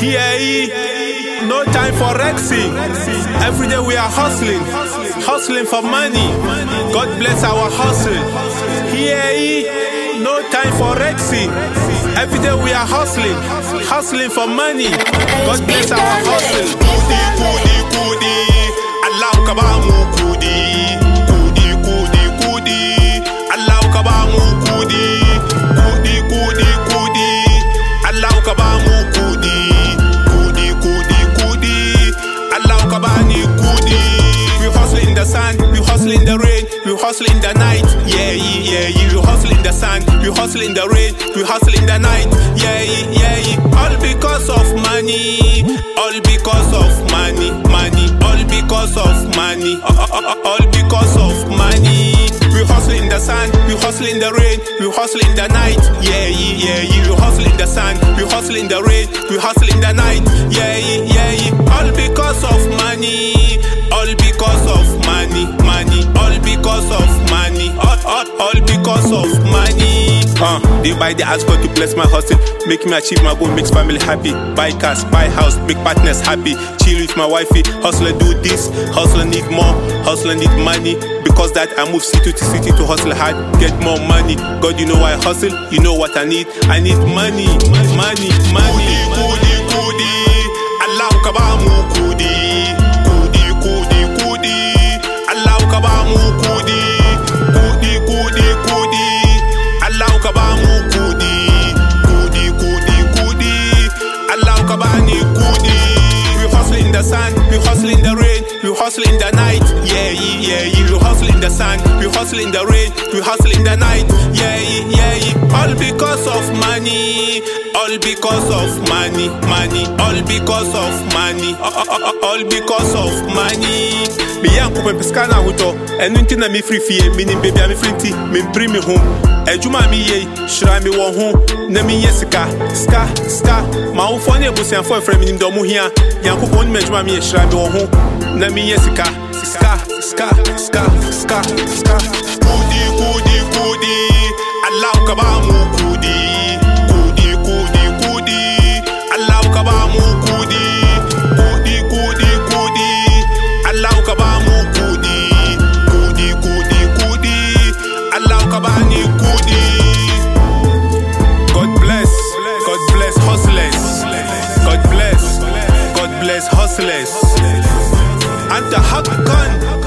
Here, no time for Rexing. Every day we are hustling for money. God bless our hustle. Here, no time for Rexing. Every day we are hustling for money. God bless our hustle. Kudi, kudi, Allah kabamu kudi. Kudi, Allah kabamu kudi. Kudi, Allah kabamu kudi. Kudi, Allah kabani kudi. We hustle in the sun, we hustle in the rain, we hustle in the night. Yeah. We hustle in the sun, we hustle in the rain, we hustle in the night. Yeah. All because of money, all because of money. All because of money, all because of money. We hustle in the sun, we hustle in the rain, we hustle in the night. Yeah. We hustle in the sun, we hustle in the rain, we hustle in the night. Yeah. All because of money, all because of money. All because of money, all because of money. Day by day, ask God to bless my hustle, make me achieve my goal, makes family happy. Buy cars, buy house, make partners happy. Chill with my wifey, hustler do this, hustler need more, hustler need money. Because that I move city to city to hustle hard, get more money. God, you know why I hustle, you know what I need money. Kudi, Allah kabamu kudi. Kudi, Allah kabamu kudi. Kudi, Allah kabamu kudi. Kudi, Allah kabani kudi. We hustle in the sun, we hustle in the rain, we hustle in the night. Yeah. We hustle in the sun, we hustle in the rain, we hustle in the night. Yeah. All because of money, all because of money. All because of money, all because of money. Me yanko pe piskana huto, enu nti na me free fie, minim baby me free nti, me mpri me ho. Ejuma mi ye, shira me wo ho, na me yesika, ska. Ma wo fo na ebusian fo efra minim do mo hia. Yanko pon me ejuma mi ye shira me wo ho, na me yesika, ska. Kudi, Allah kabamu kudi. Kudi, Allah kabamu kudi. Kudi, Allah kabamu kudi. Kudi, Allah kabani kudi. God bless hustlers. God bless hustlers. Anta haqqan.